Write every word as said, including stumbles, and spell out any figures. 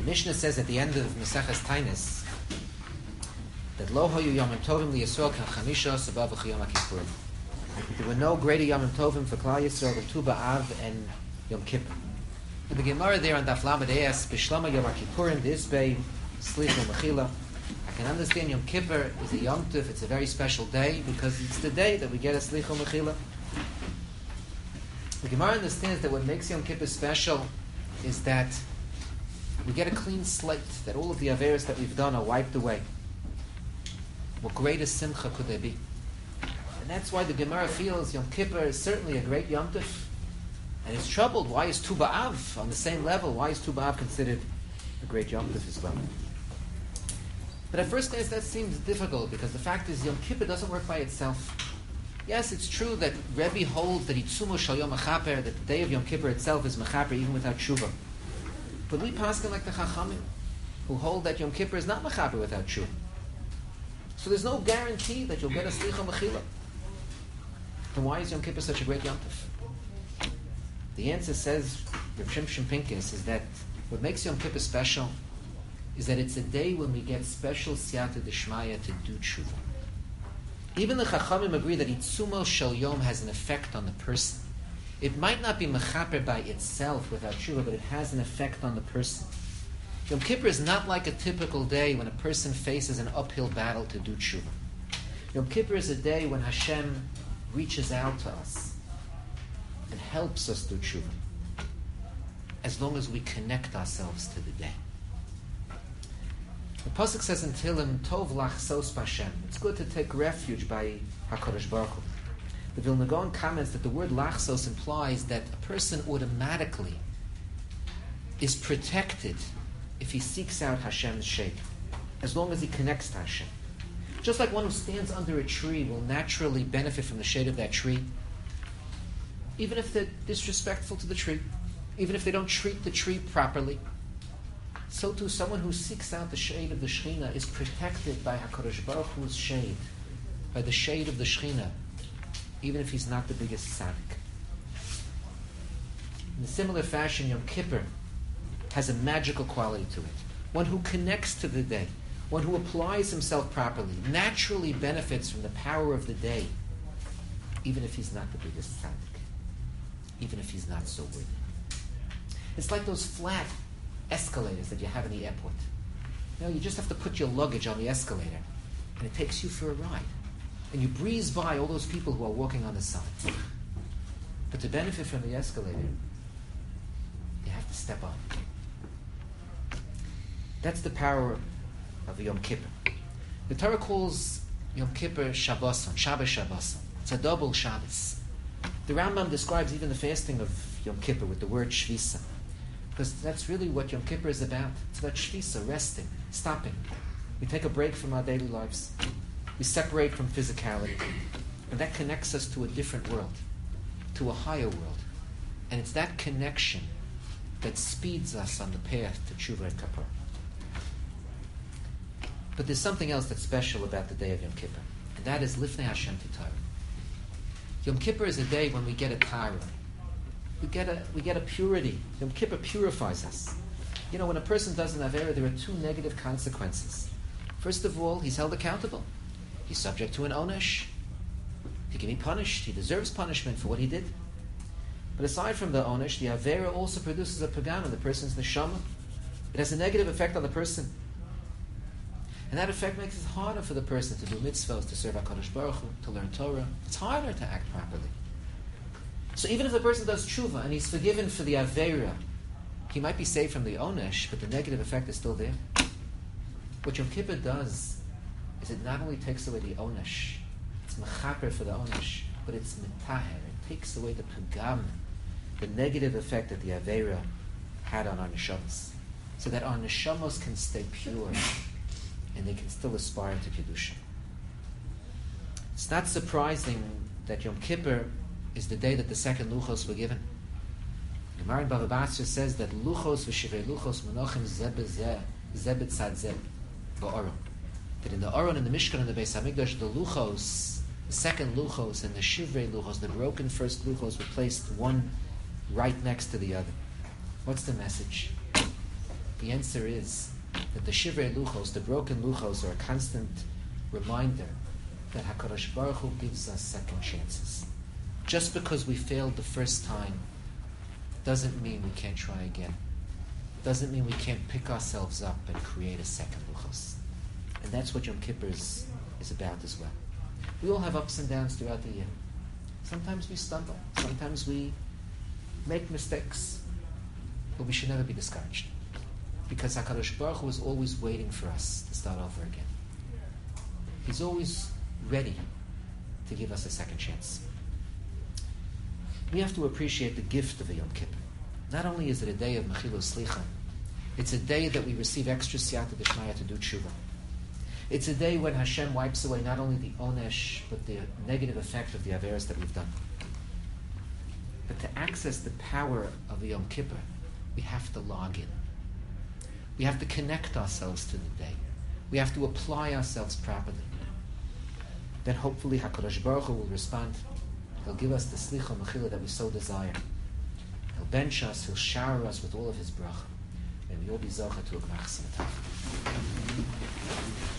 Mishnah says at the end of Maseches Tainis that Lo Hayu Yomim Tovim LiYisrael Kan Chamisha Sabav V'Chiyom HaKippurim. There were no greater Yomim Tovim for Klal Yisrael than Tu B'Av and Yom Kippur. In the Gemara there on Daf Lamed Eis, B'Shlama Yom HaKippurim D'Isbei Slicha Mechila. I can understand Yom Kippur is a Yom Tov. It's a very special day because it's the day that we get a Slicha Mechila. The Gemara understands that what makes Yom Kippur special is that we get a clean slate, that all of the averos that we've done are wiped away. What greater simcha could there be? And that's why the Gemara feels Yom Kippur is certainly a great Yom Tov. And it's troubled. Why is Tu B'Av on the same level? Why is Tu B'Av considered a great Yom Tov as well? But at first glance that seems difficult because the fact is Yom Kippur doesn't work by itself. Yes, it's true that Rebbe holds that Itzumo Shal Yom HaChaper, that the day of Yom Kippur itself is Mechaper even without Tshuva. But we paskin like the Chachamim, who hold that Yom Kippur is not Mechaper without Tshuva. So there's no guarantee that you'll get a Slicha Mechila. Then why is Yom Kippur such a great Yom Tov? The answer, says Rav Shimshon Pincus, is that what makes Yom Kippur special is that it's a day when we get special Siyata D'Shmaya to do Tshuva. Even the Chachamim agree that Itzumo Shel Yom has an effect on the person. It might not be mechaper by itself without tshuva, but it has an effect on the person. Yom Kippur is not like a typical day when a person faces an uphill battle to do tshuva. Yom Kippur is a day when Hashem reaches out to us and helps us do tshuva, as long as we connect ourselves to the day. The pasuk says in Tehillim, Tov lachsos b'Hashem. It's good to take refuge by HaKadosh Baruch Hu. The Vilna Gaon comments that the word lachsos implies that a person automatically is protected if he seeks out Hashem's shade, as long as he connects to Hashem. Just like one who stands under a tree will naturally benefit from the shade of that tree, even if they're disrespectful to the tree, even if they don't treat the tree properly, so too someone who seeks out the shade of the Shekhinah is protected by HaKadosh Baruch Hu's shade, by the shade of the Shekhinah, even if he's not the biggest tzaddik. In a similar fashion, Yom Kippur has a magical quality to it. One who connects to the day, one who applies himself properly, naturally benefits from the power of the day, even if he's not the biggest tzaddik, even if he's not so worthy. It's like those flat escalators that you have in the airport. You know, you just have to put your luggage on the escalator, and it takes you for a ride. And you breeze by all those people who are walking on the side. But to benefit from the escalator, you have to step on. That's the power of Yom Kippur. The Torah calls Yom Kippur Shabboson, Shabbos Shabboson. It's a double Shabbos. The Rambam describes even the fasting of Yom Kippur with the word Shvisa, because that's really what Yom Kippur is about. It's about Shvisa, resting, stopping. We take a break from our daily lives. We separate from physicality. And that connects us to a different world, to a higher world. And it's that connection that speeds us on the path to Tshuva and Kapar. But there's something else that's special about the day of Yom Kippur, and that is Lifnei Hashem Titara. Yom Kippur is a day when we get a Tara. We get a, we get a purity. Yom Kippur purifies us. You know, when a person does an Avera, there are two negative consequences. First of all, he's held accountable. He's subject to an onesh. He can be punished. He deserves punishment for what he did. But aside from the onesh, the Avera also produces a pagam in the person's neshama. It has a negative effect on the person. And that effect makes it harder for the person to do mitzvahs, to serve HaKadosh Baruch Hu, to learn Torah. It's harder to act properly. So even if the person does tshuva and he's forgiven for the Avera, he might be saved from the onesh, but the negative effect is still there. What Yom Kippur does is it not only takes away the onesh, it's mechaper for the onesh, but it's mitaher. It takes away the pagam, the negative effect that the Avera had on our neshamas, so that our neshamos can stay pure and they can still aspire to Kedusha. It's not surprising that Yom Kippur is the day that the second luchos were given. Gemara in Bava Basra says that luchos v'shivei luchos menochem zeh b'zeh, zeh b'tzad zeh ba'oron. That in the Aron, in the Mishkan, and the Beis Hamikdash, the luchos, the second luchos and the shivrei luchos, the broken first luchos, were placed one right next to the other. What's the message? The answer is that the Shivrei Luchos, the broken Luchos, are a constant reminder that HaKadosh Baruch Hu gives us second chances. Just because we failed the first time doesn't mean we can't try again. Doesn't mean we can't pick ourselves up and create a second Luchos. And that's what Yom Kippur is, is about as well. We all have ups and downs throughout the year. Sometimes we stumble. Sometimes we make mistakes. But we should never be discouraged. Because HaKadosh Baruch Hu is always waiting for us to start over again. He's always ready to give us a second chance. We have to appreciate the gift of a Yom Kippur. Not only is it a day of Mechilus Slicha, it's a day that we receive extra Siyata D'Shmaya to do tshuva. It's a day when Hashem wipes away not only the onesh, but the negative effect of the averos that we've done. But to access the power of the Yom Kippur, we have to log in. We have to connect ourselves to the day. We have to apply ourselves properly. Then hopefully HaKadosh Baruch Hu will respond. He'll give us the slicha mechila that we so desire. He'll bench us, he'll shower us with all of his bracha. May we all be zocha to a gmach simtach.